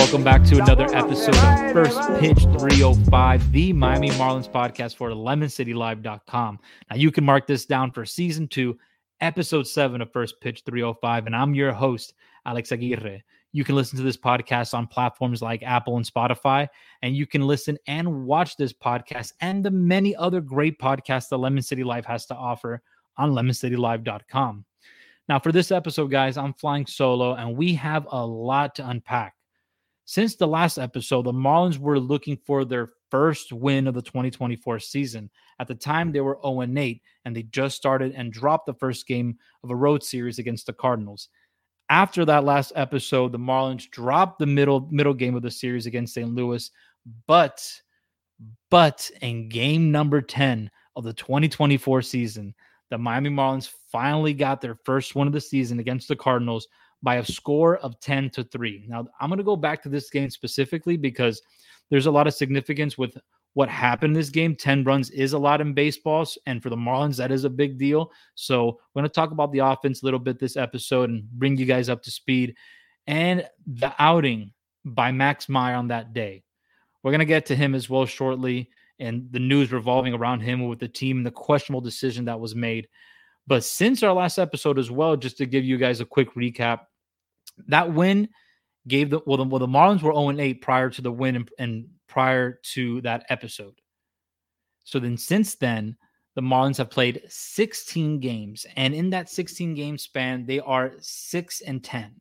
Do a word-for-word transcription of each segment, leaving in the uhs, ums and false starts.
welcome back to another episode of First Pitch three oh five, the Miami Marlins podcast for lemon city live dot com. Now, you can mark this down for season two, episode seven of First Pitch three oh five, and I'm your host, Alex Aguirre. You can listen to this podcast on platforms like Apple and Spotify, and you can listen and watch this podcast and the many other great podcasts that Lemon City Live has to offer on lemon city live dot com. Now, for this episode, guys, I'm flying solo, and we have a lot to unpack. Since the last episode, the Marlins were looking for their first win of the twenty twenty-four season. At the time, they were oh and eight, and they just started and dropped the first game of a road series against the Cardinals. After that last episode, the Marlins dropped the middle middle game of the series against Saint Louis, but, but in game number ten of the twenty twenty-four season, the Miami Marlins finally got their first win of the season against the Cardinals by a score of ten to three. Now, I'm going to go back to this game specifically because there's a lot of significance with what happened in this game. ten runs is a lot in baseball, and for the Marlins, that is a big deal. So we're going to talk about the offense a little bit this episode and bring you guys up to speed and the outing by Max Meyer on that day. We're going to get to him as well shortly and the news revolving around him with the team and the questionable decision that was made. But since our last episode as well, just to give you guys a quick recap, that win gave the well, the, well, the Marlins were oh and eight prior to the win and, and prior to that episode. So then since then, the Marlins have played sixteen games, and in that sixteen game span, they are six and ten.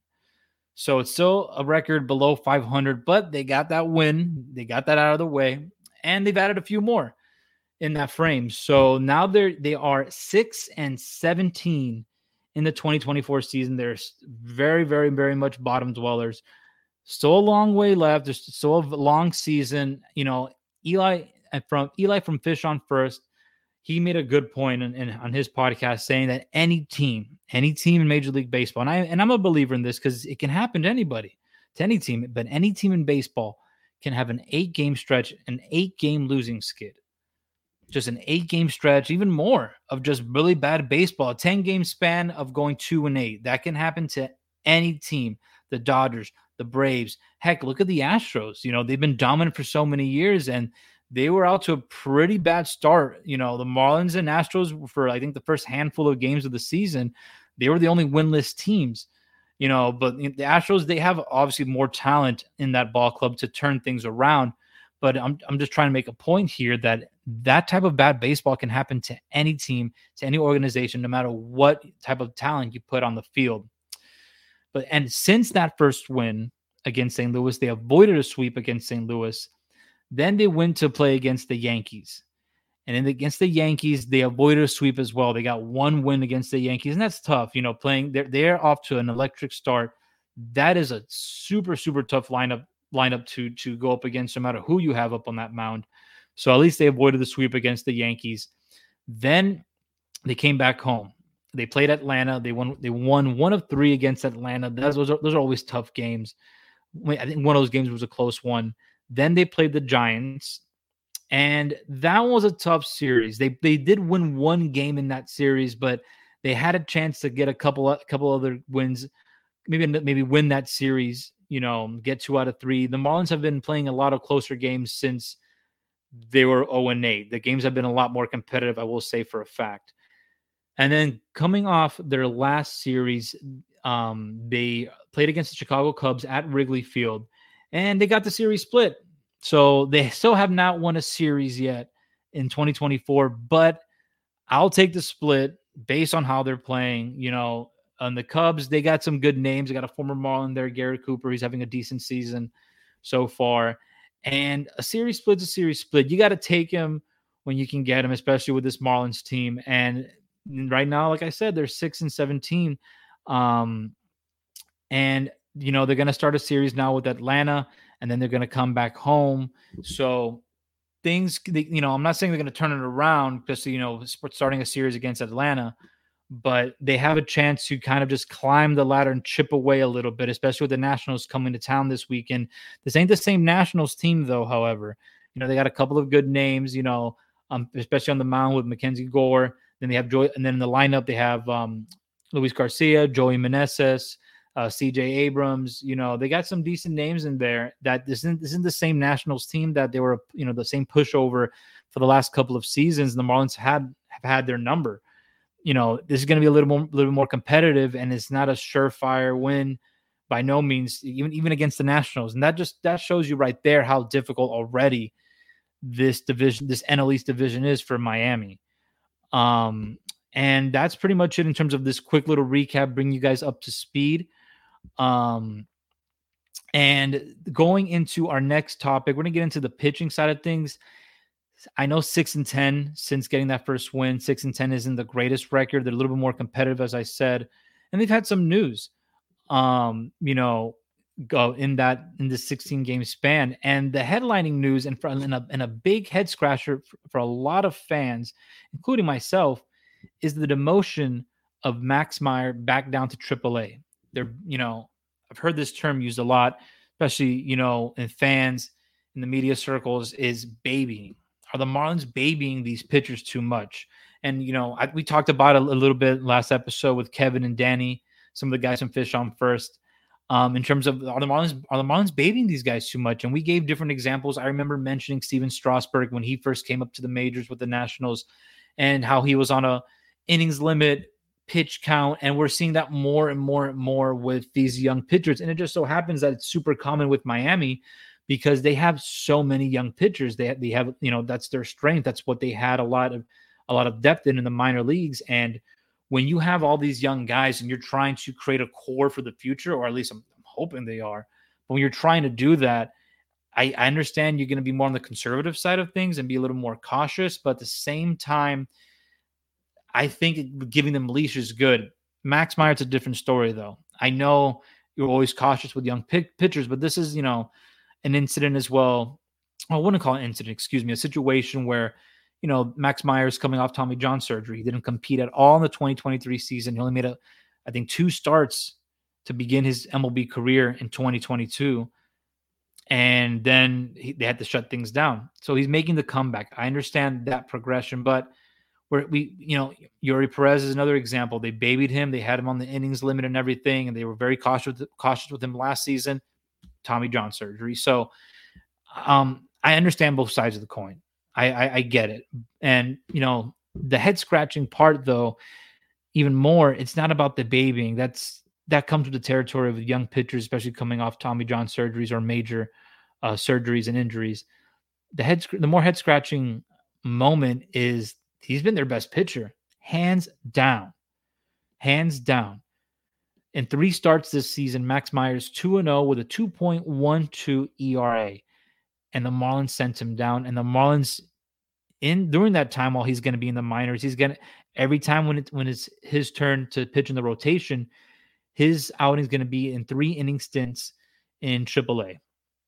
So it's still a record below five hundred, but they got that win. They got that out of the way, and they've added a few more in that frame. So now they're they are six and seventeen in the twenty twenty-four season. They're very, very, very much bottom dwellers. Still a long way left. There's still a long season. You know, Eli from Eli from Fish on First, he made a good point in, in, on his podcast saying that any team, any team in Major League Baseball, and I and I'm a believer in this because it can happen to anybody, to any team, but any team in baseball can have an eight game stretch, an eight game losing skid. Just an eight-game stretch, even more, of just really bad baseball. A ten-game span of going two and eight. That can happen to any team. The Dodgers, the Braves. Heck, look at the Astros. You know, they've been dominant for so many years, and they were out to a pretty bad start. You know, the Marlins and Astros, for I think the first handful of games of the season, they were the only winless teams. You know, but the Astros, they have obviously more talent in that ball club to turn things around. But I'm I'm just trying to make a point here that that type of bad baseball can happen to any team, to any organization, no matter what type of talent you put on the field. But and since that first win against Saint Louis, they avoided a sweep against Saint Louis. Then they went to play against the Yankees. And in, against the Yankees, they avoided a sweep as well. They got one win against the Yankees, and that's tough. You know, playing they're they're off to an electric start. That is a super, super tough lineup lineup to to go up against, no matter who you have up on that mound. So at least they avoided the sweep against the Yankees. Then they came back home. They played Atlanta. They won. They won one of three against Atlanta. Those, those, are, those are always tough games. I think one of those games was a close one. Then they played the Giants, and that was a tough series. They they did win one game in that series, but they had a chance to get a couple a couple other wins, maybe maybe win that series. You know, get two out of three. The Marlins have been playing a lot of closer games since they were oh and eight. The games have been a lot more competitive, I will say for a fact. And then coming off their last series, um, they played against the Chicago Cubs at Wrigley Field, and they got the series split. So they still have not won a series yet in twenty twenty-four, but I'll take the split based on how they're playing. You know, on the Cubs, they got some good names. They got a former Marlin there, Garrett Cooper. He's having a decent season so far. And a series split's a series split. You got to take him when you can get him, especially with this Marlins team. And right now, like I said, they're six and seventeen. Um, and, you know, they're going to start a series now with Atlanta, and then they're going to come back home. So things, you know, I'm not saying they're going to turn it around, especially, you know, starting a series against Atlanta, but they have a chance to kind of just climb the ladder and chip away a little bit, especially with the Nationals coming to town this weekend. This ain't the same Nationals team, though, however. You know, they got a couple of good names, you know, um, especially on the mound with Mackenzie Gore. Then they have Joy, and then in the lineup, they have um, Luis Garcia, Joey Meneses, uh, C J Abrams. You know, they got some decent names in there. That this isn't, this isn't the same Nationals team that they were, you know, the same pushover for the last couple of seasons. The Marlins had have had their number. You know, this is going to be a little more, little more competitive, and it's not a surefire win by no means, even even against the Nationals. And that just that shows you right there how difficult already this division, this N L East division is for Miami. Um, and that's pretty much it in terms of this quick little recap, bring you guys up to speed. Um, and going into our next topic, we're going to get into the pitching side of things. I know six and ten since getting that first win. Six and ten isn't the greatest record. They're a little bit more competitive, as I said, and they've had some news. Um, you know, go in that in the sixteen game span, and the headlining news and, for, and, a, and a big head scratcher for, for a lot of fans, including myself, is the demotion of Max Meyer back down to triple A. They're, you know, I've heard this term used a lot, especially, you know, in fans in the media circles, is babying. Are the Marlins babying these pitchers too much? And, you know, I, we talked about it a little bit last episode with Kevin and Danny, some of the guys from Fish on First, um, in terms of are the Marlins are the Marlins babying these guys too much? And we gave different examples. I remember mentioning Steven Strasburg when he first came up to the majors with the Nationals, and how he was on a innings limit, pitch count, and we're seeing that more and more and more with these young pitchers. And it just so happens that it's super common with Miami, because they have so many young pitchers. They have, they have, you know, that's their strength. That's what they had a lot of, a lot of depth in in the minor leagues. And when you have all these young guys and you're trying to create a core for the future, or at least I'm, I'm hoping they are, but when you're trying to do that, I, I understand you're going to be more on the conservative side of things and be a little more cautious, but at the same time, I think giving them leash is good. Max Meyer, it's a different story, though. I know you're always cautious with young pick, pitchers, but this is, you know, an incident as well. I wouldn't call it an incident, excuse me, a situation where, you know, Max Meyer is coming off Tommy John surgery. He didn't compete at all in the twenty twenty-three season. He only made, a, I think, two starts to begin his M L B career in twenty twenty-two. And then he, they had to shut things down. So he's making the comeback. I understand that progression, but where we, you know, Yuri Perez is another example. They babied him. They had him on the innings limit and everything, and they were very cautious with, cautious with him last season. Tommy John surgery. So um, I understand both sides of the coin. I, I, I get it. And, you know, the head scratching part, though, even more, it's not about the babying. That's, that comes with the territory of young pitchers, especially coming off Tommy John surgeries or major uh, surgeries and injuries. The head, the more head scratching moment is he's been their best pitcher, hands down, hands down. In three starts this season, Max Meyer's two and oh with a two point one two E R A. And the Marlins sent him down. And the Marlins, in during that time while he's going to be in the minors, he's going to, every time when, it, when it's his turn to pitch in the rotation, his outing is going to be in three inning stints in triple A.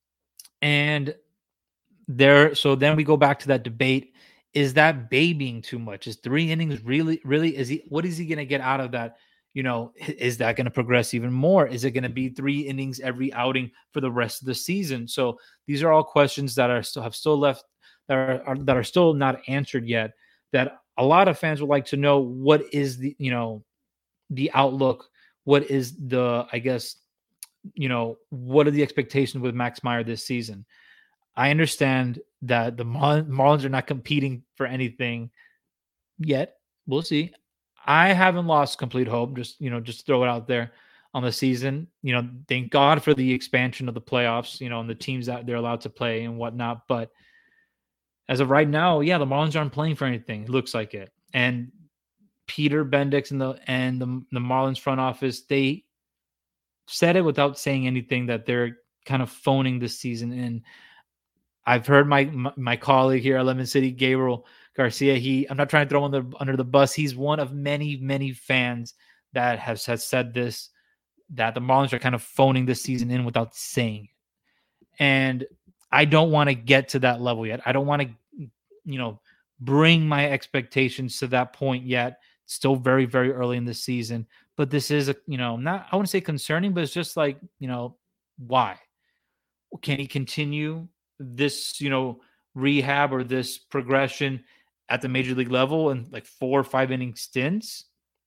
And there, so then we go back to that debate. Is that babying too much? Is three innings really, really, is he, what is he going to get out of that? You know, is that going to progress even more? Is it going to be three innings every outing for the rest of the season? So these are all questions that are still have still left that are, are that are still not answered yet. That a lot of fans would like to know. What is the, you know, the outlook? What is the, I guess, you know, what are the expectations with Max Meyer this season? I understand that the Mar- Marlins are not competing for anything yet. We'll see. I haven't lost complete hope. Just, you know, just throw it out there on the season. You know, thank God for the expansion of the playoffs, you know, and the teams that they're allowed to play and whatnot. But as of right now, yeah, the Marlins aren't playing for anything. It looks like it. And Peter Bendix and the and the, the Marlins front office, they said it without saying anything that they're kind of phoning this season in. I've heard my, my my colleague here at Lemon City, Gabriel Garcia, he, I'm not trying to throw him under, under the bus. He's one of many, many fans that has, has said this, that the Marlins are kind of phoning this season in without saying it. And I don't want to get to that level yet. I don't want to, you know, bring my expectations to that point yet. It's still very, very early in the season, but this is a, you know, not, I wouldn't say concerning, but it's just like, you know, why? Can he continue this, you know, rehab or this progression at the major league level and like four or five inning stints?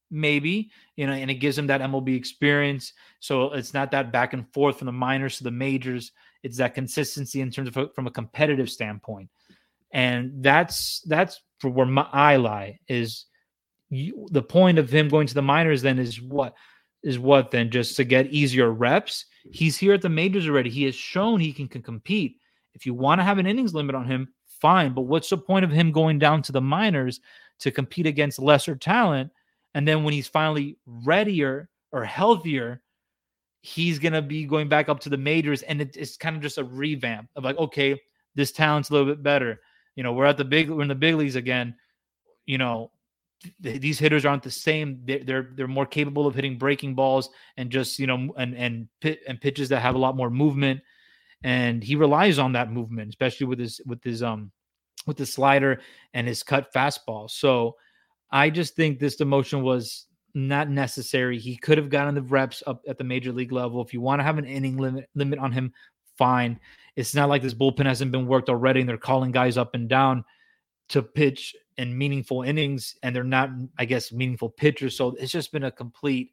maybe, you know, and it gives him that M L B experience. So it's not that back and forth from the minors to the majors. It's that consistency in terms of from a competitive standpoint. And that's that's for where my eye lie is. You, the point of him going to the minors then is what is what then just to get easier reps. He's here at the majors already. He has shown he can, can compete. If you want to have an innings limit on him, fine. But what's the point of him going down to the minors to compete against lesser talent? And then when he's finally readier or healthier, he's going to be going back up to the majors. And it, it's kind of just a revamp of like, okay, this talent's a little bit better. You know, we're at the big, we're in the big leagues again. You know, th- these hitters aren't the same. They're, they're, they're more capable of hitting breaking balls and just, you know, and, and pit and pitches that have a lot more movement. And he relies on that movement, especially with his, with his, um, with the slider and his cut fastball. So I just think this demotion was not necessary. He could have gotten the reps up at the major league level. If you want to have an inning limit limit on him, fine. It's not like this bullpen hasn't been worked already and they're calling guys up and down to pitch in meaningful innings, and they're not, I guess, meaningful pitchers. So it's just been a complete,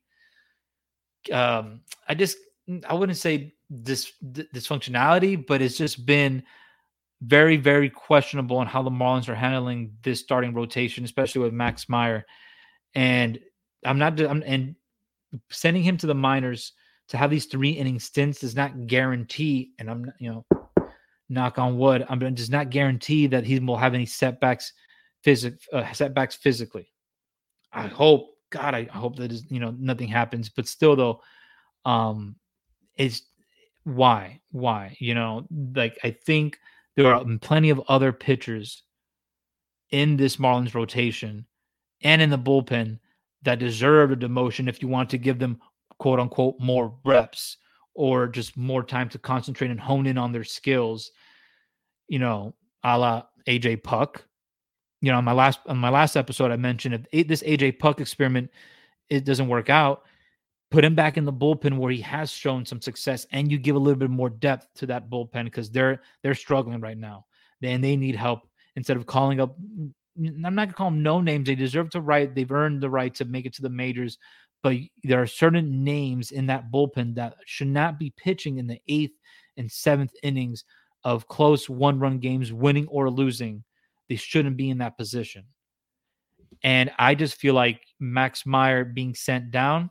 um, I just, I wouldn't say dis, dysfunctionality, but it's just been very, very questionable on how the Marlins are handling this starting rotation, especially with Max Meyer. And I'm not, I'm, and sending him to the minors to have these three inning stints does not guarantee, and I'm, you know, knock on wood, I'm does not guarantee that he will have any setbacks, physic, uh, setbacks physically. I hope, God, I hope that is, you know, nothing happens. But still, though, um, it's why, why, you know, like I think there are plenty of other pitchers in this Marlins rotation and in the bullpen that deserve a demotion if you want to give them quote unquote more reps or just more time to concentrate and hone in on their skills, you know, a la A J Puck. You know, on my last on my last episode, I mentioned if this A J Puck experiment it doesn't work out, put him back in the bullpen where he has shown some success, and you give a little bit more depth to that bullpen because they're they're struggling right now, and they need help. Instead of calling up, I'm not gonna call them no names. They deserve to right. They've earned the right to make it to the majors, but there are certain names in that bullpen that should not be pitching in the eighth and seventh innings of close one-run games, winning or losing. They shouldn't be in that position. And I just feel like Max Meyer being sent down,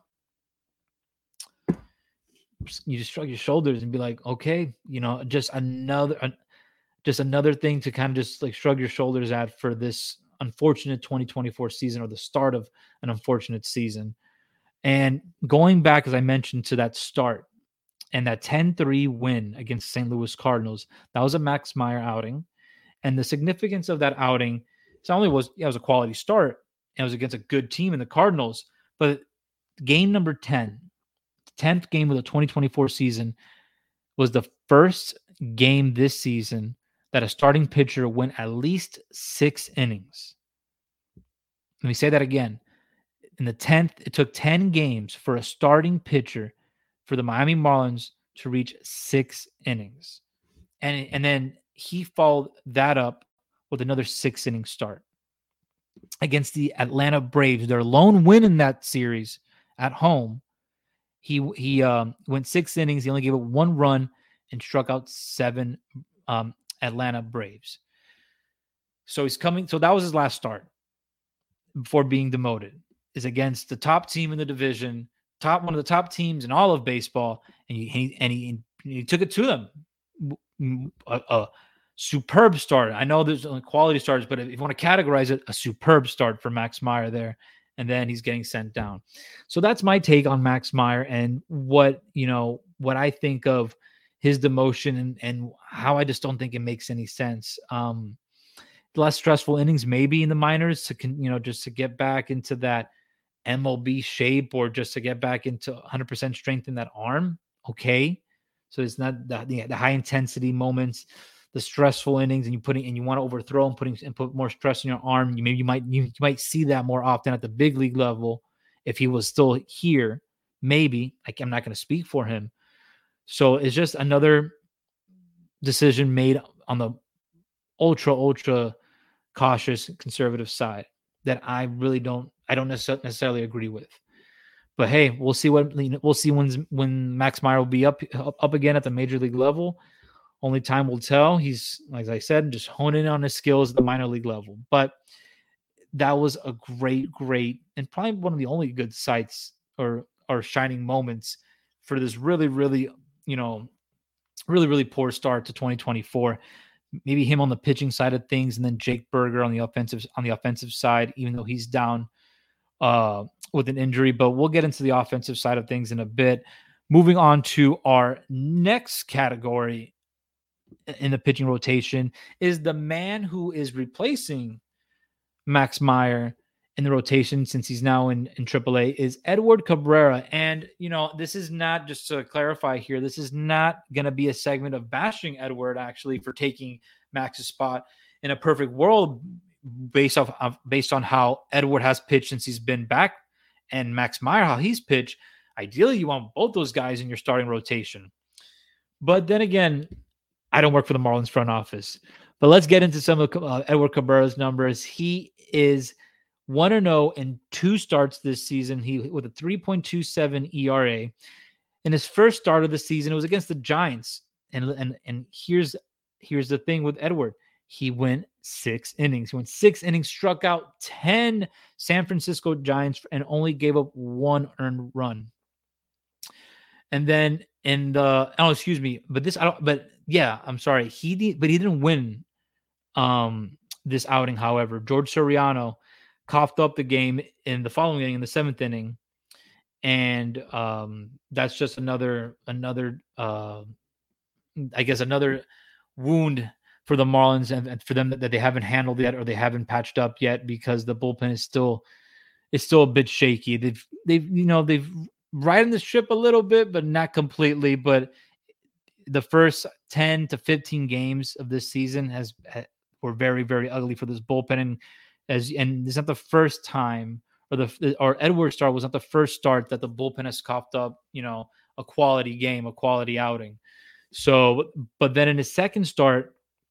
you just shrug your shoulders and be like, okay, you know, just another, uh, just another thing to kind of just like shrug your shoulders at for this unfortunate twenty twenty-four season, or the start of an unfortunate season. And going back, as I mentioned, to that start and that ten three win against Saint Louis Cardinals, that was a Max Meyer outing. And the significance of that outing, it's not only was yeah, it was a quality start, and it was against a good team in the Cardinals, but game number ten, tenth game of the twenty twenty-four season, was the first game this season that a starting pitcher went at least six innings. Let me say that again. In the tenth, it took ten games for a starting pitcher for the Miami Marlins to reach six innings. And, and then he followed that up with another six-inning start against the Atlanta Braves, their lone win in that series at home. He he um, went six innings. He only gave up one run and struck out seven um, Atlanta Braves. So he's coming. So that was his last start before being demoted. Is against the top team in the division, top one of the top teams in all of baseball, and he and he, he took it to them. A, a superb start. I know there's only quality starts, but if you want to categorize it, a superb start for Max Meyer there. And then he's getting sent down. So that's my take on Max Meyer and what, you know, what I think of his demotion and, and how I just don't think it makes any sense. Um, less stressful innings, maybe in the minors to, you know, just to get back into that M L B shape or just to get back into one hundred percent strength in that arm. Okay. So it's not the, the, the high intensity moments, the stressful innings, and you putting and you want to overthrow and putting and put more stress on your arm. You maybe you might you, you might see that more often at the big league level if he was still here. Maybe like I'm not going to speak for him. So it's just another decision made on the ultra ultra cautious conservative side that I really don't I don't necessarily agree with. But hey, we'll see what we'll see when when Max Meyer will be up up again at the major league level. Only time will tell. He's, like I said, just honing on his skills at the minor league level. But that was a great, great, and probably one of the only good sights or or shining moments for this really, really, you know, really, really poor start to twenty twenty-four. Maybe him on the pitching side of things, and then Jake Burger on the offensive on the offensive side, even though he's down uh, with an injury. But we'll get into the offensive side of things in a bit. Moving on to our next category in the pitching rotation is the man who is replacing Max Meyer in the rotation, since he's now in, in triple A, is Edward Cabrera. And, you know, this is not, just to clarify here, this is not going to be a segment of bashing Edward actually for taking Max's spot. In a perfect world, based off of, based on how Edward has pitched since he's been back, and Max Meyer, how he's pitched, ideally you want both those guys in your starting rotation. But then again, I don't work for the Marlins front office. But let's get into some of uh, Edward Cabrera's numbers. He is one and oh in two starts this season. He with a three point two seven E R A. In his first start of the season, it was against the Giants. And and and here's here's the thing with Edward. He went six innings. He went six innings, struck out ten San Francisco Giants, and only gave up one earned run. And then in the oh, excuse me, but this I don't. But yeah, I'm sorry. He did, but he didn't win um, this outing. However, George Soriano coughed up the game in the following inning, in the seventh inning, and um, that's just another another uh, I guess another wound for the Marlins, and, and for them that, that they haven't handled yet, or they haven't patched up yet, because the bullpen is still is still a bit shaky. They've they've you know they've ridden the ship a little bit, but not completely. But the first ten to fifteen games of this season has were very, very ugly for this bullpen. And as and it's not the first time, or the or Edward start was not the first start that the bullpen has coughed up, you know, a quality game, a quality outing. So, but then in his second start,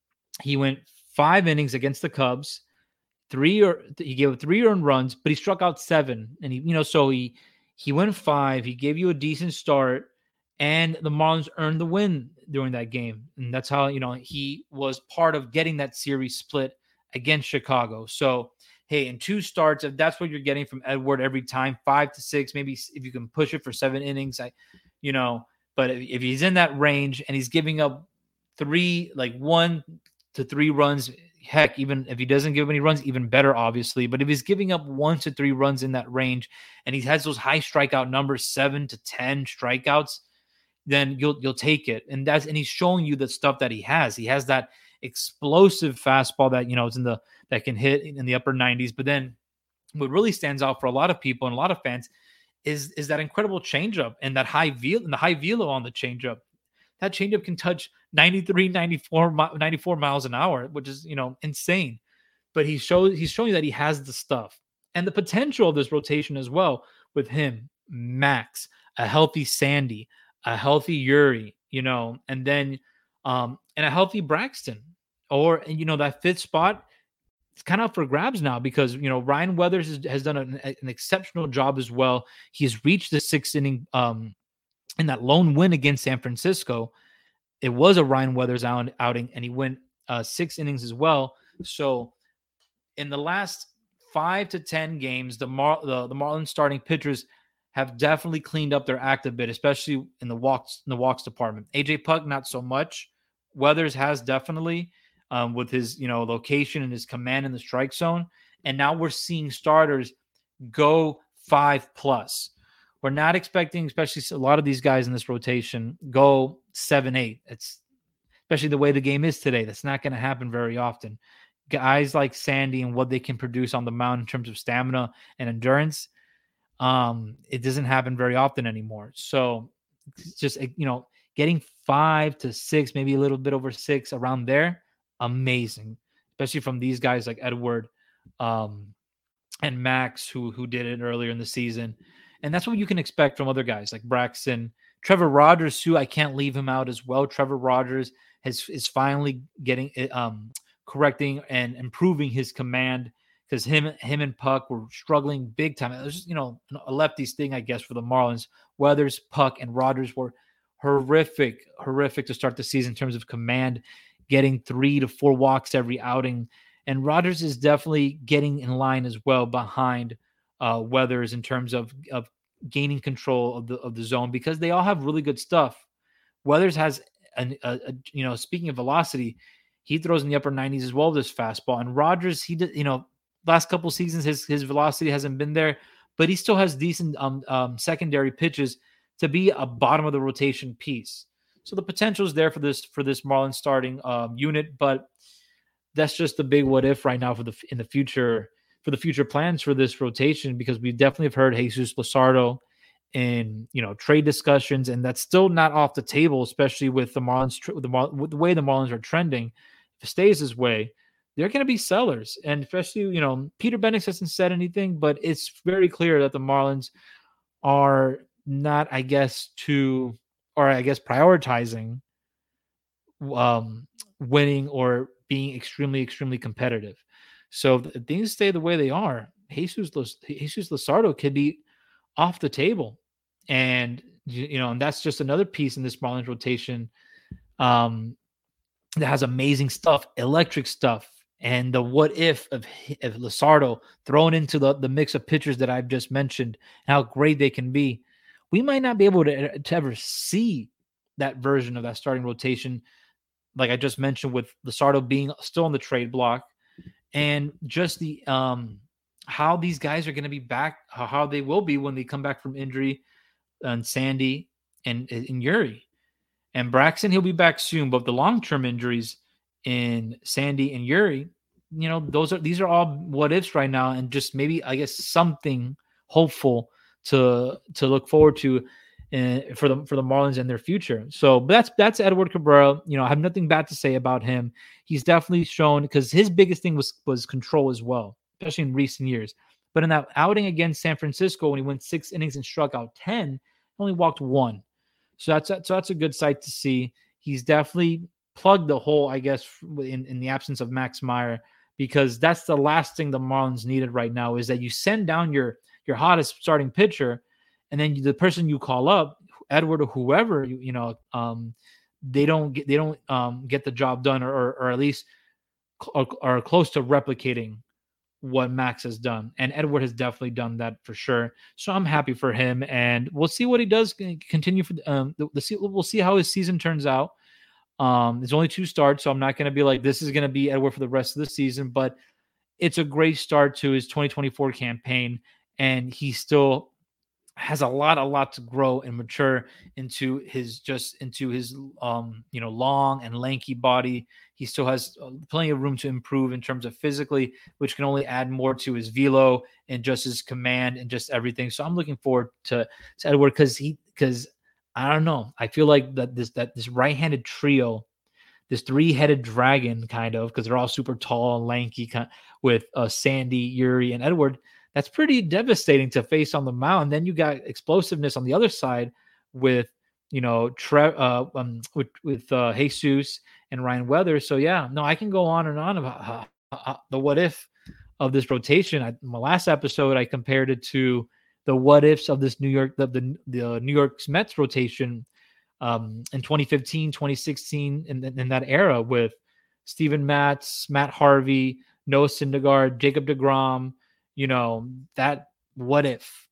he went five innings against the Cubs, three or he gave three earned runs, but he struck out seven. And he, you know, so he he went five. He gave you a decent start, and the Marlins earned the win during that game. And that's how, you know, he was part of getting that series split against Chicago. So, hey, in two starts, if that's what you're getting from Edward every time, five to six, maybe if you can push it for seven innings, I, you know, but if, if he's in that range and he's giving up three, like one to three runs, heck, even if he doesn't give any runs, even better, obviously. But if he's giving up one to three runs in that range, and he has those high strikeout numbers, seven to ten strikeouts, then you'll you'll take it. And that's and he's showing you the stuff that he has. He has that explosive fastball that, you know, it's in the that can hit in the upper nineties. But then what really stands out for a lot of people and a lot of fans is is that incredible changeup and that high velo and the high velo on the changeup. That changeup can touch ninety-three, ninety-four, ninety-four miles an hour, which is, you know, insane. But he shows he's showing that he has the stuff and the potential of this rotation as well, with him, Max, a healthy Sandy, a healthy Yuri, you know, and then um, and a healthy Braxton, or, you know, that fifth spot. It's kind of up for grabs now, because, you know, Ryan Weathers has, has done an, an exceptional job as well. He's reached the sixth inning um, in that lone win against San Francisco. It was a Ryan Weathers out, outing, and he went uh, six innings as well. So in the last five to ten games, the, Mar- the, the Marlins starting pitchers have definitely cleaned up their act a bit, especially in the walks in the walks department. A J Puk, not so much. Weathers has definitely. Um, with his, you know, location and his command in the strike zone. And now we're seeing starters go five plus. We're not expecting, especially a lot of these guys in this rotation, go seven, eight. It's especially the way the game is today. That's not going to happen very often. Guys like Sandy and what they can produce on the mound in terms of stamina and endurance, um, it doesn't happen very often anymore. So it's just, you know, getting five to six, maybe a little bit over six around there, amazing, especially from these guys like Edward um, and Max, who who did it earlier in the season. And that's what you can expect from other guys like Braxton. Trevor Rogers, too, I can't leave him out as well. Trevor Rogers has is finally getting um, correcting and improving his command, because him him and Puck were struggling big time. It was just, you know, a lefties thing, I guess, for the Marlins. Weathers, Puck, and Rogers were horrific, horrific to start the season in terms of command, getting three to four walks every outing. And Rogers is definitely getting in line as well behind uh, Weathers in terms of, of gaining control of the of the zone, because they all have really good stuff. Weathers has, an, a, a, you know, speaking of velocity, he throws in the upper nineties as well with his fastball. And Rogers, he did, you know, last couple seasons, his his velocity hasn't been there, but he still has decent um, um, secondary pitches to be a bottom of the rotation piece. So the potential is there for this for this Marlins starting um, unit, but that's just the big what if right now for the in the future for the future plans for this rotation, because we definitely have heard Jesus Luzardo in, you know, trade discussions, and that's still not off the table, especially with the Marlins with the, Mar- with the way the Marlins are trending. If it stays this way, they're going to be sellers, and especially, you know, Peter Bendix hasn't said anything, but it's very clear that the Marlins are not, I guess, to or I guess prioritizing um, winning or being extremely, extremely competitive. So if things stay the way they are, Jesus, Jesus Luzardo could be off the table. And, you know, and that's just another piece in this Marlins rotation um, that has amazing stuff, electric stuff. And the what if of, of Luzardo thrown into the, the mix of pitchers that I've just mentioned, how great they can be. We might not be able to, to ever see that version of that starting rotation, like I just mentioned, with Luzardo being still on the trade block, and just the um, how these guys are going to be back, how they will be when they come back from injury, and Sandy and, and Yuri. And Braxton, he'll be back soon, but the long-term injuries in Sandy and Yuri, you know, those are these are all what ifs right now, and just maybe, I guess, something hopeful to to look forward to uh, for the for the Marlins and their future. So that's that's Edward Cabrera. You know, I have nothing bad to say about him. He's definitely shown, because his biggest thing was was control as well, especially in recent years. But in that outing against San Francisco, when he went six innings and struck out ten, he only walked one. So that's so that's a good sight to see. He's definitely plugged the hole, I guess, in, in the absence of Max Meyer, because that's the last thing the Marlins needed right now, is that you send down your your hottest starting pitcher, and then the person you call up, Edward or whoever, you, you know, um, they don't get they don't um, get the job done, or or, or at least are, are close to replicating what Max has done. And Edward has definitely done that for sure. So I'm happy for him, and we'll see what he does continue for um the, the we'll see how his season turns out. Um, there's only two starts, so I'm not going to be like, this is going to be Edward for the rest of the season, but it's a great start to his twenty twenty-four campaign, and he still has a lot, a lot to grow and mature into his just into his um you know long and lanky body. He still has plenty of room to improve in terms of physically, which can only add more to his velo and just his command and just everything. So I'm looking forward to, to Edward, because he because I don't know, I feel like that this that this right-handed trio, this three-headed dragon kind of, because they're all super tall and lanky, kind of, with uh, Sandy, Yuri, and Edward. That's pretty devastating to face on the mound. Then you got explosiveness on the other side with, you know, Tre- uh, um, with, with uh, Jesus and Ryan Weathers. So, yeah, no, I can go on and on about uh, uh, the what if of this rotation. I, my last episode, I compared it to the what ifs of this New York, the, the, the New York Mets rotation um, in twenty fifteen, twenty sixteen, in, in that era with Steven Matz, Matt Harvey, Noah Syndergaard, Jacob deGrom. You know, that what if?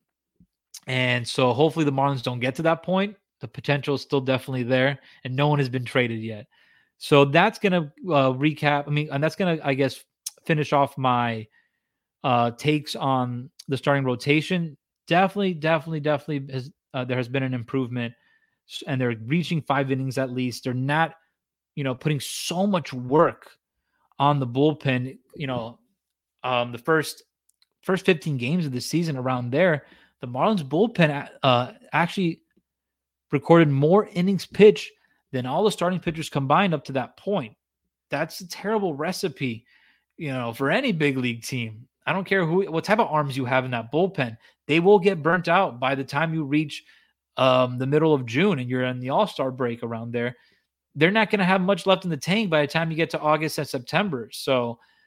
And so hopefully the Marlins don't get to that point. The potential is still definitely there, and no one has been traded yet. So that's going to uh, recap. I mean, and that's going to, I guess, finish off my uh, takes on the starting rotation. Definitely, definitely, definitely has, uh, there has been an improvement, and they're reaching five innings at least. They're not, you know, putting so much work on the bullpen. You know, um, the first First fifteen games of the season, around there, the Marlins bullpen uh, actually recorded more innings pitched than all the starting pitchers combined up to that point. That's a terrible recipe, you know, for any big league team. I don't care who, what type of arms you have in that bullpen. They will get burnt out by the time you reach um, the middle of June and you're in the All-Star break around there. They're not going to have much left in the tank by the time you get to August and September. So,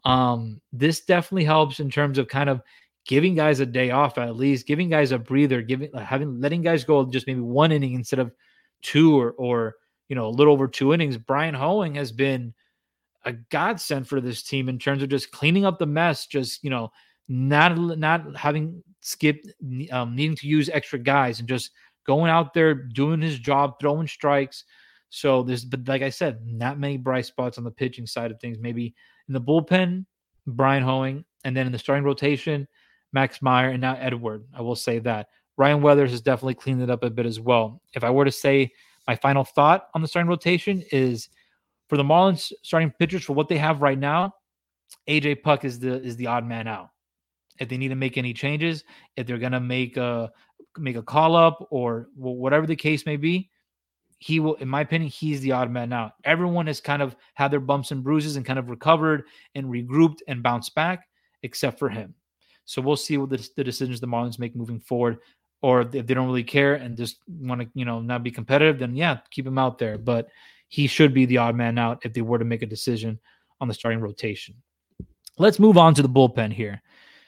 Um, this definitely helps in terms of kind of giving guys a day off, at least giving guys a breather, giving having letting guys go just maybe one inning instead of two or or you know a little over two innings. Brian Hoeing has been a godsend for this team in terms of just cleaning up the mess, just you know not not having skipped, um, needing to use extra guys and just going out there doing his job, throwing strikes. So there's, but like I said, not many bright spots on the pitching side of things. Maybe in the bullpen, Brian Hoeing, and then in the starting rotation, Max Meyer, and now Edward. I will say that Ryan Weathers has definitely cleaned it up a bit as well. If I were to say my final thought on the starting rotation is for the Marlins starting pitchers for what they have right now, A J Puk is the is the odd man out. If they need to make any changes, if they're gonna make a make a call up or whatever the case may be, he will, in my opinion, he's the odd man out. Everyone has kind of had their bumps and bruises and kind of recovered and regrouped and bounced back, except for him. So we'll see what the, the decisions the Marlins make moving forward, or if they don't really care and just want to, you know, not be competitive, then yeah, keep him out there. But he should be the odd man out if they were to make a decision on the starting rotation. Let's move on to the bullpen here.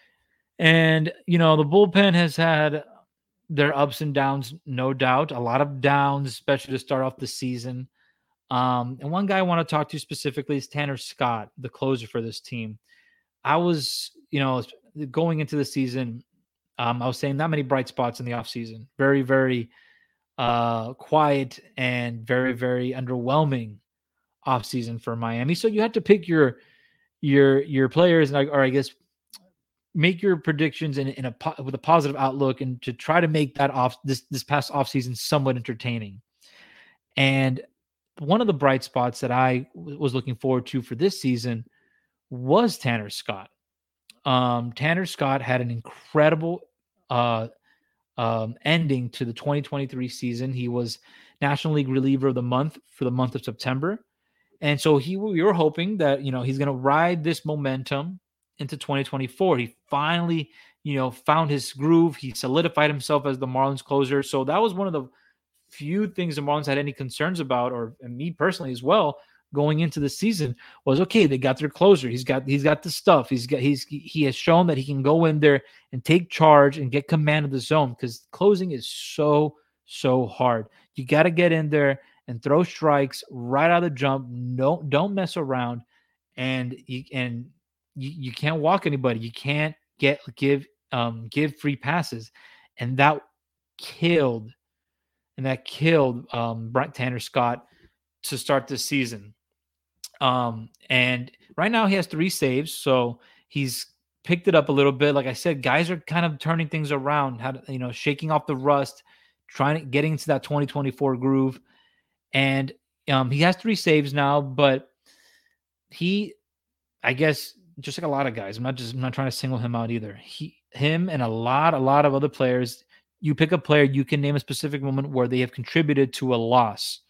And, you know, the bullpen has had their ups and downs, no doubt. A lot of downs, especially to start off the season. Um, and one guy I want to talk to specifically is Tanner Scott, the closer for this team. I was, you know, going into the season, um, I was saying not many bright spots in the offseason. Very, very uh, quiet and very, very underwhelming offseason for Miami. So you had to pick your your your players, and or I guess make your predictions in, in a with a positive outlook, and to try to make that off this this past offseason somewhat entertaining. And one of the bright spots that I w- was looking forward to for this season was Tanner Scott. Um, Tanner Scott had an incredible uh, um, ending to the twenty twenty-three season. He was National League Reliever of the Month for the month of September. And so he, we were hoping that, you know, he's going to ride this momentum into twenty twenty-four. He finally, you know, found his groove. He solidified himself as the Marlins closer. So that was one of the few things the Marlins had any concerns about, or and me personally as well, going into the season was, okay, they got their closer. He's got, he's got the stuff. He's got, he's, he has shown that he can go in there and take charge and get command of the zone, because closing is so, so hard. You got to get in there and throw strikes right out of the jump. No, don't mess around. And you, and you, you can't walk anybody. You can't get, give, um, give free passes. And that killed, and that killed um, Tanner Scott to start this season. Um, and right now he has three saves, so he's picked it up a little bit. Like I said, guys are kind of turning things around, how to, you know, shaking off the rust, trying to getting into that twenty twenty-four groove. And um, he has three saves now, but he, I guess, just like a lot of guys, I'm not just, I'm not trying to single him out either. He, him and a lot, a lot of other players, you pick a player, you can name a specific moment where they have contributed to a loss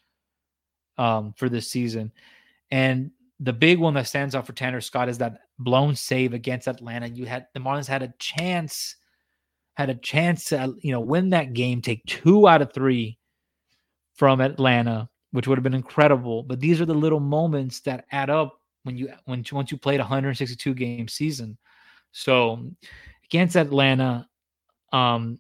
um, for this season. And the big one that stands out for Tanner Scott is that blown save against Atlanta. You had, the Marlins had a chance, had a chance to, you know, win that game, take two out of three from Atlanta, which would have been incredible. But these are the little moments that add up when you, when once you played a one hundred sixty-two game season. So against Atlanta, um,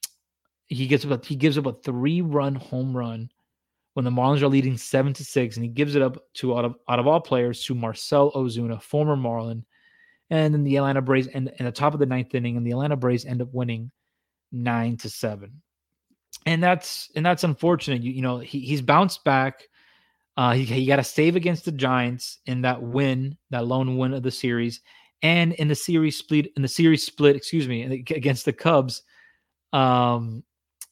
he gets up, he gives up a three run home run when the Marlins are leading seven to six, and he gives it up to out of out of all players to Marcell Ozuna, former Marlin. And then the Atlanta Braves end in the top of the ninth inning, and the Atlanta Braves end up winning nine to seven. And that's and that's unfortunate. You, you know, he he's bounced back. Uh, he he got a save against the Giants in that win, that lone win of the series, and in the series split in the series split, excuse me, against the Cubs. Um,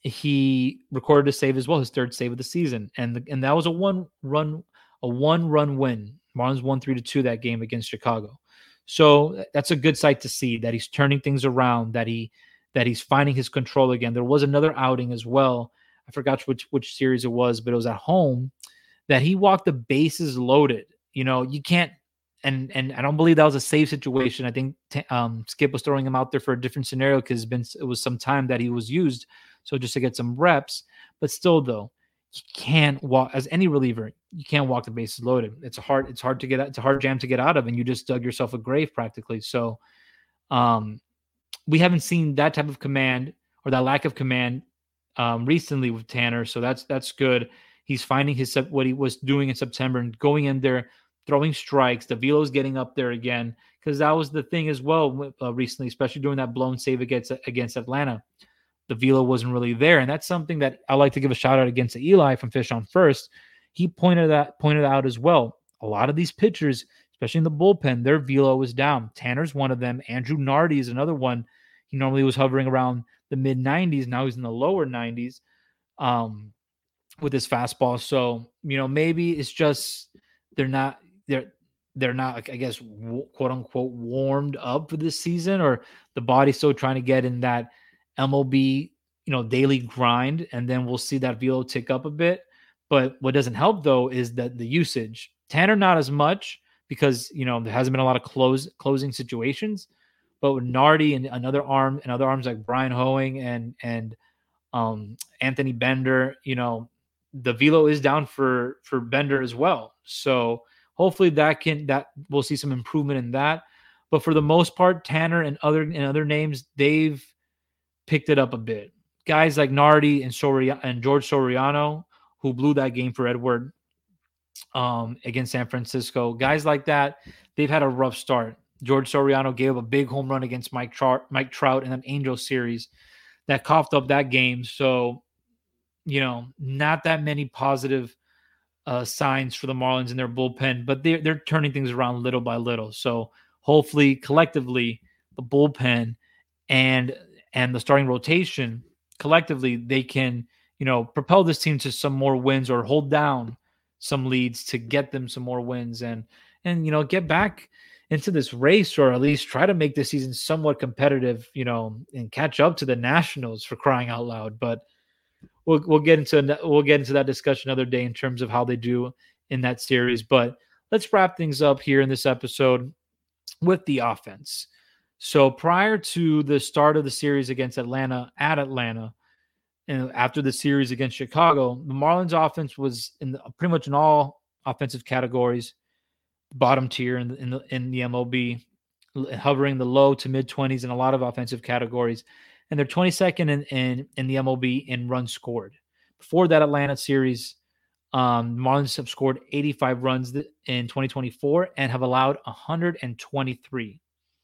he recorded a save as well, his third save of the season, and the, and that was a one run a one run win. Marlins won three to two that game against Chicago. So that's a good sight to see that he's turning things around, that he that he's finding his control again. There was another outing as well. I forgot which which series it was, but it was at home that he walked the bases loaded. You know, you can't, and and I don't believe that was a safe situation. I think um, Skip was throwing him out there for a different scenario because been it was some time that he was used, so just to get some reps. But still, though, you can't walk as any reliever. you can't walk the bases loaded. It's a hard, it's hard to get, it's a hard jam to get out of, and you just dug yourself a grave practically. So um, we haven't seen that type of command or that lack of command um, recently with Tanner. So that's, that's good. He's finding his, what he was doing in September and going in there, throwing strikes. The velo's getting up there again, because that was the thing as well uh, recently, especially during that blown save against, against Atlanta. The velo wasn't really there. And that's something that I like to give a shout out against Eli from Fish on First. He pointed that pointed out as well. A lot of these pitchers, especially in the bullpen, their velo was down. Tanner's one of them. Andrew Nardi is another one. He normally was hovering around the mid nineties. Now he's in the lower nineties um, with his fastball. So, you know, maybe it's just they're not they're they're not, I guess, quote unquote, warmed up for this season, or the body's still trying to get in that M L B, you know, daily grind, and then we'll see that velo tick up a bit. But what doesn't help though is that the usage. Tanner not as much, because you know there hasn't been a lot of close closing situations. But with Nardi and another arm and other arms like Brian Hoeing and and um, Anthony Bender, you know, the velo is down for for Bender as well. So hopefully that can that we'll see some improvement in that. But for the most part, Tanner and other and other names, they've picked it up a bit. Guys like Nardi and Sori- and George Soriano, who blew that game for Edward um, against San Francisco. Guys like that, they've had a rough start. George Soriano gave up a big home run against Mike Trout, Mike Trout in an Angels series that coughed up that game. So, you know, not that many positive uh, signs for the Marlins in their bullpen, but they're, they're turning things around little by little. So hopefully, collectively, the bullpen and and the starting rotation, collectively, they can, you know, propel this team to some more wins or hold down some leads to get them some more wins and, and, you know, get back into this race, or at least try to make this season somewhat competitive, you know, and catch up to the Nationals, for crying out loud. But we'll, we'll get into, we'll get into that discussion another day in terms of how they do in that series. But let's wrap things up here in this episode with the offense. So prior to the start of the series against Atlanta at Atlanta, and after the series against Chicago, the Marlins offense was in the, pretty much in all offensive categories, bottom tier in the, in the, in the M L B, hovering the low to mid twenties in a lot of offensive categories. And they're twenty-second in, in, in the M L B in runs scored. Before that Atlanta series, um, the Marlins have scored eighty-five runs in twenty twenty-four and have allowed one hundred twenty-three.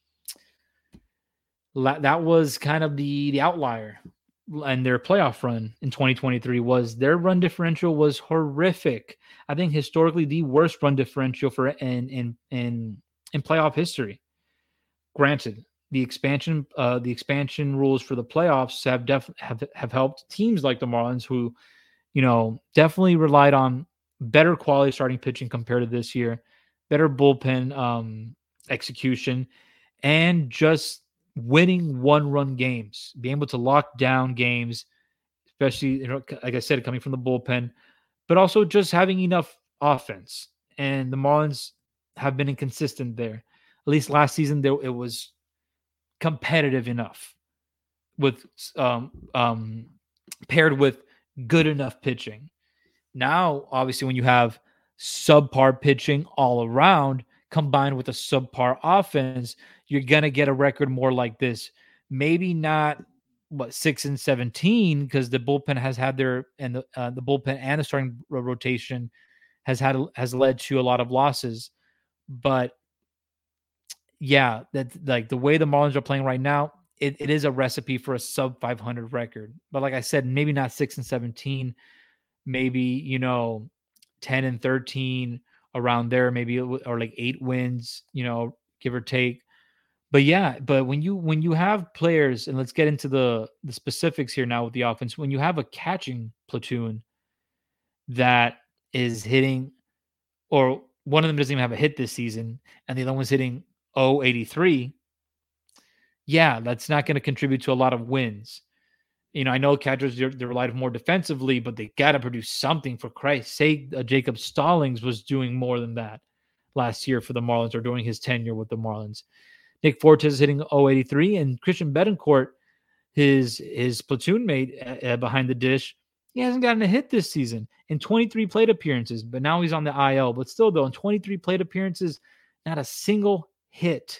That was kind of the, the outlier. And their playoff run in twenty twenty-three was their run differential was horrific. I think historically the worst run differential for in in in, in playoff history. Granted, the expansion uh, the expansion rules for the playoffs have def have have helped teams like the Marlins, who, you know, definitely relied on better quality starting pitching compared to this year, better bullpen um, execution, and just winning one-run games, being able to lock down games, especially, you know, like I said, coming from the bullpen, but also just having enough offense. And the Marlins have been inconsistent there. At least last season, there it was competitive enough with um, um, paired with good enough pitching. Now, obviously, when you have subpar pitching all around, combined with a subpar offense, you're going to get a record more like this. Maybe not, what, six and seventeen, because the bullpen has had their, and the, uh, the bullpen and the starting rotation has had, has led to a lot of losses. But yeah, that like the way the Marlins are playing right now, it, it is a recipe for a sub five hundred record. But like I said, maybe not six and seventeen, maybe, you know, ten and thirteen, around there, maybe, or like eight wins, you know, give or take. But yeah, but when you when you have players, and let's get into the the specifics here now with the offense, when you have a catching platoon that is hitting, or one of them doesn't even have a hit this season, and the other one's hitting oh eighty-three, yeah, that's not going to contribute to a lot of wins. You know, I know catchers, they're, they're relied more defensively, but they got to produce something, for Christ's sake. Uh, Jacob Stallings was doing more than that last year for the Marlins, or during his tenure with the Marlins. Nick Fortes is hitting oh eighty-three, and Christian Betancourt, his his platoon mate uh, behind the dish, He hasn't gotten a hit this season in twenty-three plate appearances, but now he's on the I L. But still, though, in twenty-three plate appearances, not a single hit.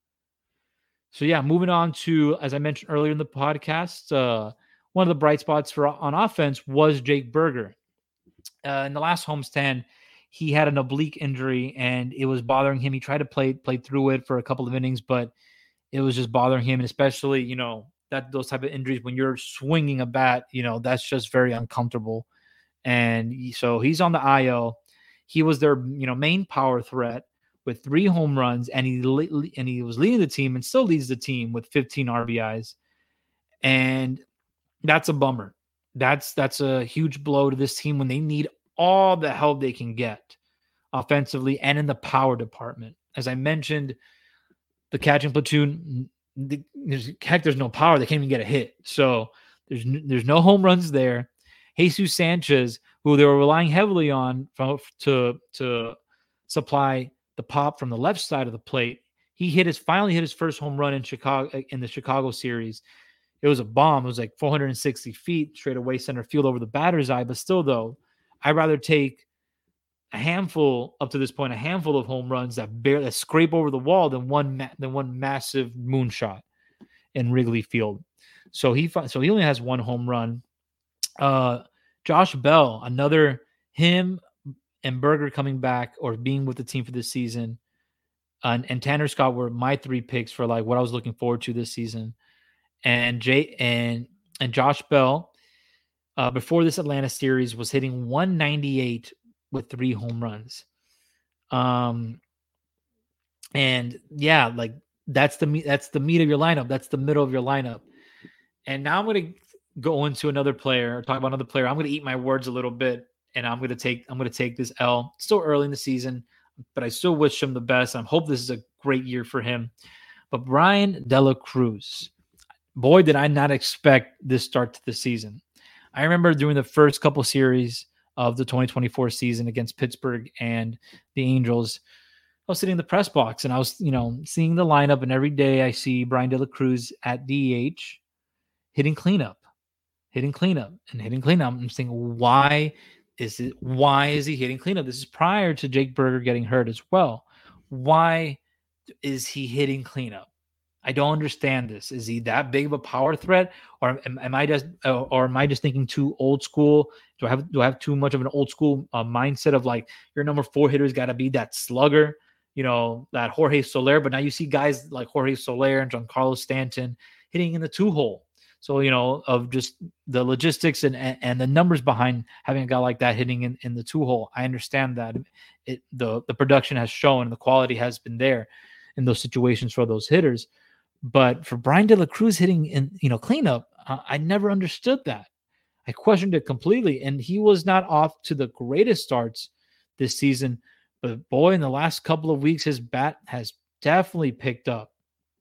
So, yeah, moving on to, as I mentioned earlier in the podcast, uh, one of the bright spots for on offense was Jake Burger. Uh, in the last homestand, he had an oblique injury, and it was bothering him. He tried to play play through it for a couple of innings, but it was just bothering him, and especially, you know, that those type of injuries when you're swinging a bat, you know, that's just very uncomfortable. And so he's on the I L. He was their, you know, main power threat with three home runs, and he and he was leading the team and still leads the team with fifteen R B Is. And that's a bummer. That's that's a huge blow to this team when they need all the help they can get offensively and in the power department. As I mentioned, the catching platoon, there's, heck, there's no power. They can't even get a hit. So there's there's no home runs there. Jesus Sanchez, who they were relying heavily on from, to to supply the pop from the left side of the plate, he hit his finally hit his first home run in Chicago in the Chicago series. It was a bomb. It was like four hundred sixty feet straight away center field over the batter's eye. But still, though, I'd rather take a handful up to this point, a handful of home runs that barely that scrape over the wall than one ma- than one massive moonshot in Wrigley Field. So he so he only has one home run. Uh, Josh Bell, another him and Burger coming back or being with the team for this season, and, and Tanner Scott were my three picks for like what I was looking forward to this season. And Jay and and Josh Bell, uh, before this Atlanta series, was hitting one ninety-eight with three home runs. Um, and yeah, like that's the meat, that's the meat of your lineup. That's the middle of your lineup. And now I'm going to go into another player or talk about another player. I'm going to eat my words a little bit, and I'm going to take I'm going to take this L. It's still early in the season, but I still wish him the best. I hope this is a great year for him. But Bryan De La Cruz, boy, did I not expect this start to the season. I remember during the first couple series of the twenty twenty-four season against Pittsburgh and the Angels, I was sitting in the press box and I was, you know, seeing the lineup, and every day I see Bryan De La Cruz at D H hitting cleanup, hitting cleanup, and hitting cleanup. I'm saying, why is it? Why is he hitting cleanup? This is prior to Jake Burger getting hurt as well. Why is he hitting cleanup? I don't understand this. Is he that big of a power threat, or am, am I just, or am I just thinking too old school? Do I have, do I have too much of an old school uh, mindset of like your number four hitter's got to be that slugger, you know, that Jorge Soler? But now you see guys like Jorge Soler and Giancarlo Stanton hitting in the two hole. So, you know, of just the logistics and, and, and the numbers behind having a guy like that hitting in, in the two hole. I understand that it, the, the production has shown, the quality has been there in those situations for those hitters. But for Bryan De La Cruz hitting in, you know, cleanup, uh, I never understood that. I questioned it completely. And he was not off to the greatest starts this season. But boy, in the last couple of weeks, his bat has definitely picked up.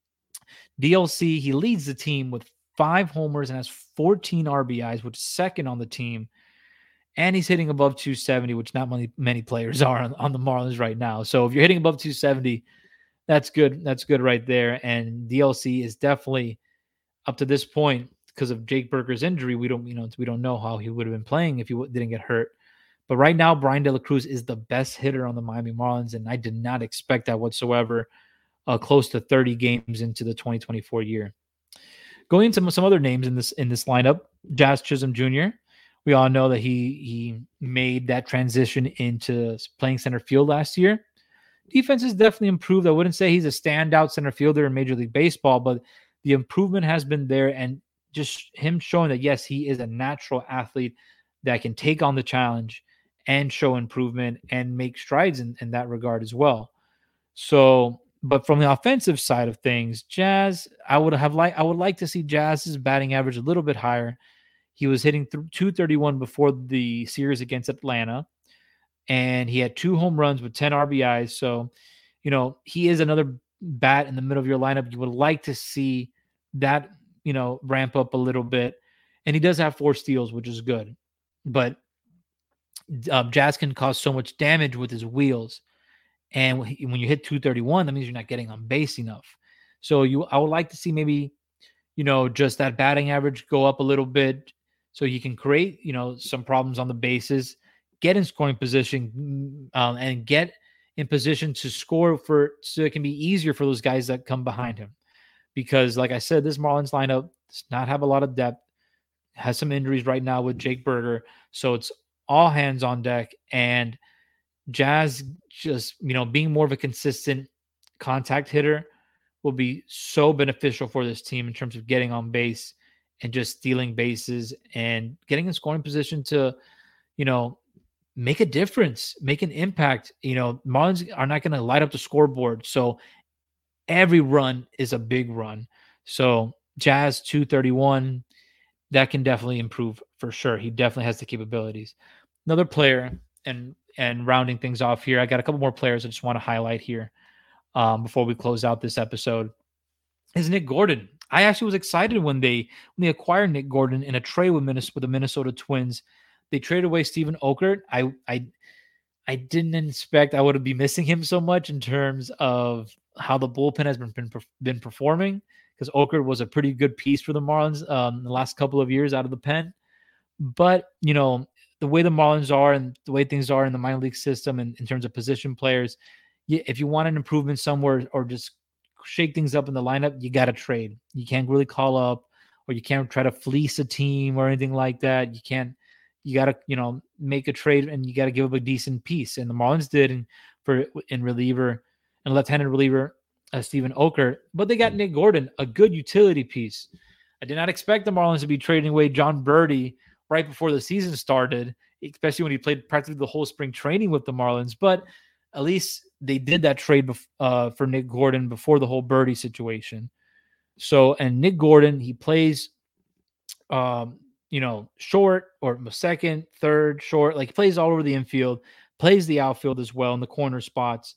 D L C, he leads the team with five homers and has fourteen R B Is, which is second on the team. And he's hitting above two seventy, which not many, many players are on, on the Marlins right now. So if you're hitting above two seventy, that's good. That's good right there. And D L C is definitely up to this point because of Jake Burger's injury. We don't, you know, we don't know how he would have been playing if he didn't get hurt. But right now, Bryan De La Cruz is the best hitter on the Miami Marlins, and I did not expect that whatsoever. Uh, close to thirty games into the twenty twenty-four year. Going into some other names in this in this lineup, Jazz Chisholm Junior We all know that he he made that transition into playing center field last year. Defense has definitely improved. I wouldn't say he's a standout center fielder in Major League Baseball, but the improvement has been there, and just him showing that, yes, he is a natural athlete that can take on the challenge and show improvement and make strides in, in that regard as well. So, but from the offensive side of things, Jazz, I would have like I would like to see Jazz's batting average a little bit higher. He was hitting two thirty-one before the series against Atlanta, and he had two home runs with ten R B Is. So, you know, he is another bat in the middle of your lineup. You would like to see that, you know, ramp up a little bit. And he does have four steals, which is good. But um, Jazz can cause so much damage with his wheels. And when you hit two thirty-one, that means you're not getting on base enough. So you, I would like to see maybe, you know, just that batting average go up a little bit, so he can create, you know, some problems on the bases, get in scoring position, um, and get in position to score for, so it can be easier for those guys that come behind him. Because, like I said, this Marlins lineup does not have a lot of depth, has some injuries right now with Jake Burger, so it's all hands on deck. And Jazz, just, you know, being more of a consistent contact hitter will be so beneficial for this team in terms of getting on base and just stealing bases and getting in scoring position to, you know, make a difference, make an impact. You know, Marlins are not going to light up the scoreboard, so every run is a big run. So Jazz two thirty-one, that can definitely improve for sure. He definitely has the capabilities. Another player, and and rounding things off here, I got a couple more players I just want to highlight here um, before we close out this episode, is Nick Gordon. I actually was excited when they when they acquired Nick Gordon in a trade with Minnesota, with the Minnesota Twins. They traded away Steven Okert. I I I didn't expect I would be missing him so much in terms of how the bullpen has been been, been performing, because Okert was a pretty good piece for the Marlins um, the last couple of years out of the pen. But, you know, the way the Marlins are and the way things are in the minor league system and in terms of position players, you, if you want an improvement somewhere or just shake things up in the lineup, you got to trade. You can't really call up, or you can't try to fleece a team or anything like that. You can't, you got to, you know, make a trade and you got to give up a decent piece. And the Marlins did in, for in reliever and left-handed reliever, uh, Steven Okert, but they got Nick Gordon, a good utility piece. I did not expect the Marlins to be trading away John Birdie right before the season started, especially when he played practically the whole spring training with the Marlins. But at least they did that trade bef- uh, for Nick Gordon before the whole Birdie situation. So, and Nick Gordon, he plays, um, you know, short or second, third, short, like he plays all over the infield, plays the outfield as well in the corner spots.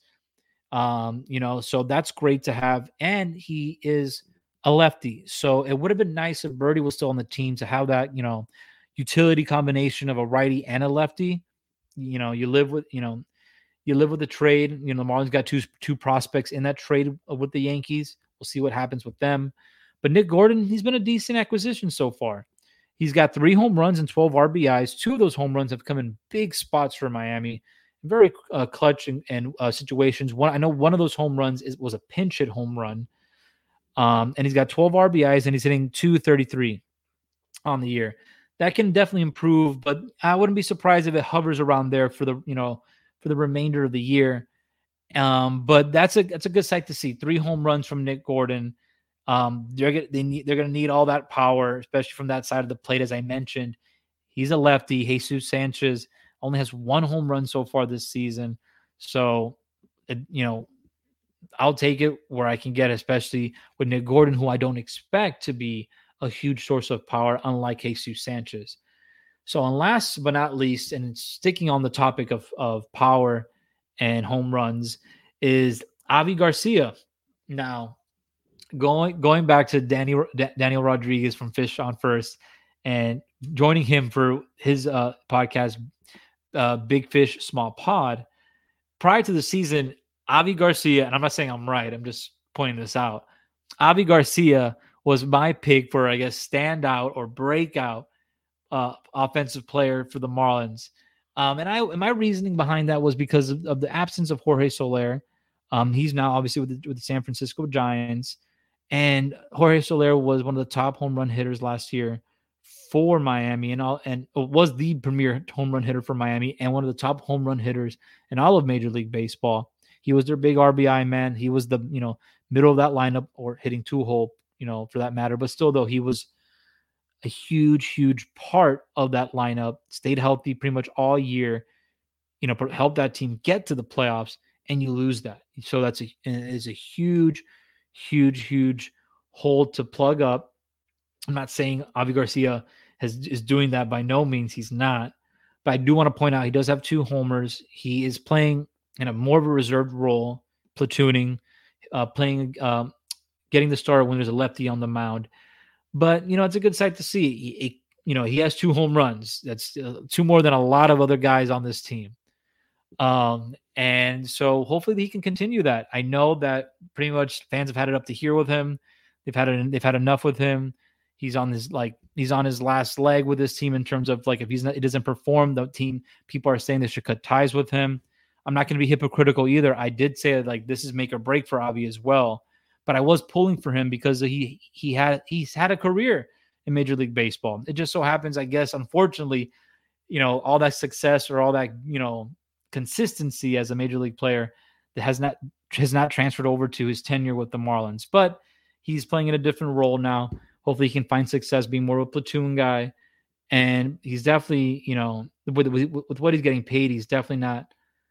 Um, you know, so that's great to have. And he is a lefty. So it would have been nice if Birdie was still on the team to have that, you know, utility combination of a righty and a lefty. You know, you live with, you know, you live with the trade. You know, the Marlins got two two prospects in that trade with the Yankees. We'll see what happens with them. But Nick Gordon, he's been a decent acquisition so far. He's got three home runs and twelve R B Is. Two of those home runs have come in big spots for Miami, very uh, clutch and, and uh, situations. One, I know one of those home runs is, was a pinch hit home run, um, and he's got twelve R B Is and he's hitting two thirty-three on the year. That can definitely improve, but I wouldn't be surprised if it hovers around there for the, you know, for the remainder of the year. Um, but that's a that's a good sight to see. Three home runs from Nick Gordon. Um, they're they need they're going to need all that power, especially from that side of the plate. As I mentioned, he's a lefty. Jesus Sanchez only has one home run so far this season, so it, you know, I'll take it where I can get, especially with Nick Gordon, who I don't expect to be a huge source of power, unlike Jesus Sanchez. So, and last but not least, and sticking on the topic of of power and home runs, is Avi Garcia. Now, going going back to Danny, D- Daniel Rodriguez from Fish on First, and joining him for his uh, podcast, uh, Big Fish Small Pod. Prior to the season, Avi Garcia, and I'm not saying I'm right, I'm just pointing this out. Avi Garcia was my pick for, I guess, standout or breakout uh, offensive player for the Marlins. Um, and I, and my reasoning behind that was because of, of the absence of Jorge Soler. Um, he's now obviously with the, with the San Francisco Giants. And Jorge Soler was one of the top home run hitters last year for Miami, and all, and was the premier home run hitter for Miami and one of the top home run hitters in all of Major League Baseball. He was their big R B I man. He was the, you know, middle of that lineup, or hitting two hole, you know, for that matter. But still, though, he was a huge, huge part of that lineup, stayed healthy pretty much all year, you know, helped that team get to the playoffs, and you lose that. So that's a, is a huge, huge, huge hole to plug up. I'm not saying Avi Garcia has, is doing that. By no means. He's not. But I do want to point out he does have two homers. He is playing in a more of a reserved role, platooning, uh, playing, um, getting the start when there's a lefty on the mound. But, you know, it's a good sight to see. He, he, you know, he has two home runs. That's uh, two more than a lot of other guys on this team. Um, and so hopefully he can continue that. I know that pretty much fans have had it up to here with him. They've had it, they've had enough with him. he's on his like he's on his last leg with this team in terms of like if he's not, it doesn't perform, the team people are saying they should cut ties with him. I'm not going to be hypocritical either. I did say that, like, this is make or break for Avi as well, but I was pulling for him because he he had he's had a career in Major League Baseball. It just so happens, I guess, unfortunately, you know, all that success or all that, you know, consistency as a Major League player that has not has not transferred over to his tenure with the Marlins. But he's playing in a different role now. Hopefully he can find success being more of a platoon guy. And he's definitely, you know, with, with, with what he's getting paid, he's definitely not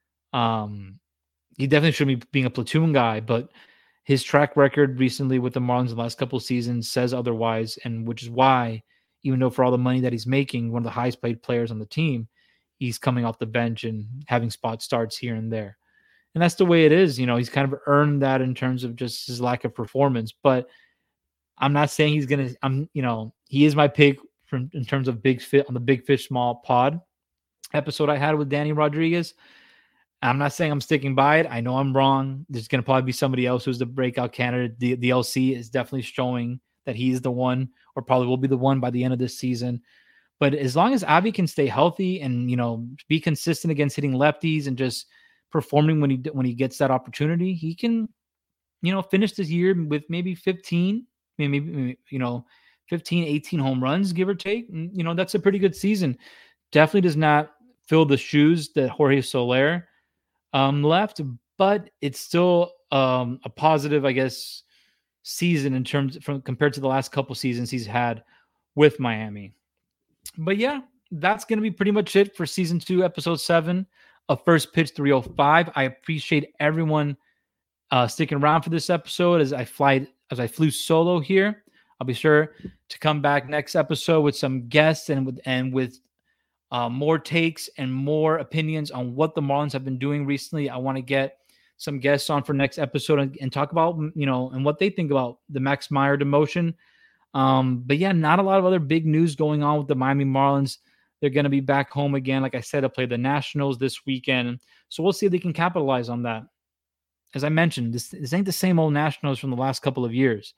Um, he definitely shouldn't be being a platoon guy, but his track record recently with the Marlins in the last couple of seasons says otherwise, and which is why, even though for all the money that he's making, one of the highest paid players on the team, he's coming off the bench and having spot starts here and there. And that's the way it is. You know, he's kind of earned that in terms of just his lack of performance, but I'm not saying he's going to, I'm, you know, he is my pick from in terms of big fit on the Big Fish Small Pod episode I had with Danny Rodriguez. I'm not saying I'm sticking by it. I know I'm wrong. There's going to probably be somebody else who's the breakout candidate. The, the L C is definitely showing that he's the one, or probably will be the one by the end of this season. But as long as Avi can stay healthy and, you know, be consistent against hitting lefties and just performing when he when he gets that opportunity, he can, you know, finish this year with maybe fifteen, maybe, you know, fifteen, eighteen home runs, give or take. And, you know, that's a pretty good season. Definitely does not fill the shoes that Jorge Soler Um, left, but it's still um, a positive, I guess, season in terms from compared to the last couple seasons he's had with Miami. But yeah, that's going to be pretty much it for season two, episode seven of First Pitch three oh five. I appreciate everyone uh, sticking around for this episode as I fly as I flew solo here. I'll be sure to come back next episode with some guests and with and with. Uh, more takes and more opinions on what the Marlins have been doing recently. I want to get some guests on for next episode and, and talk about, you know, and what they think about the Max Meyer demotion. Um, but yeah, not a lot of other big news going on with the Miami Marlins. They're going to be back home again. Like I said, to play the Nationals this weekend. So we'll see if they can capitalize on that. As I mentioned, this, this ain't the same old Nationals from the last couple of years.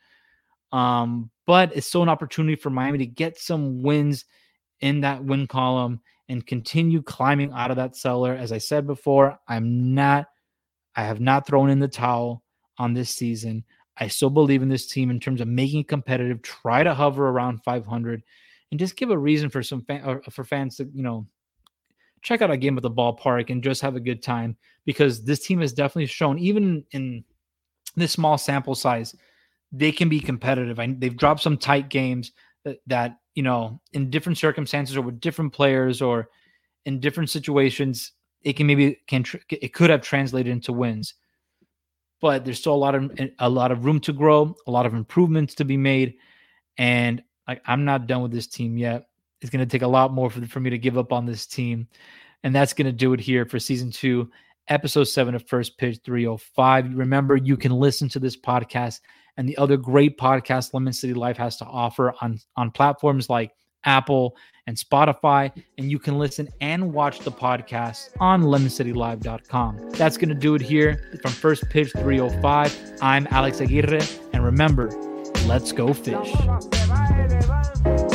Um, but it's still an opportunity for Miami to get some wins in that win column and continue climbing out of that cellar. As I said before, I'm not, I have not thrown in the towel on this season. I still believe in this team in terms of making it competitive, try to hover around five hundred and just give a reason for some fan, or for fans to, you know, check out a game at the ballpark and just have a good time, because this team has definitely shown, even in this small sample size, they can be competitive. I, they've dropped some tight games that, that, you know, in different circumstances or with different players or in different situations, it can maybe can tr- it could have translated into wins. But there's still a lot of a lot of room to grow, a lot of improvements to be made, and I, I'm not done with this team yet. It's going to take a lot more for, for me to give up on this team, and that's going to do it here for season two, episode seven of First Pitch three oh five. Remember, you can listen to this podcast and the other great podcasts Lemon City Live has to offer on, on platforms like Apple and Spotify, and you can listen and watch the podcast on lemon city live dot com. That's going to do it here from First Pitch three oh five. I'm Alex Aguirre, and remember, let's go fish.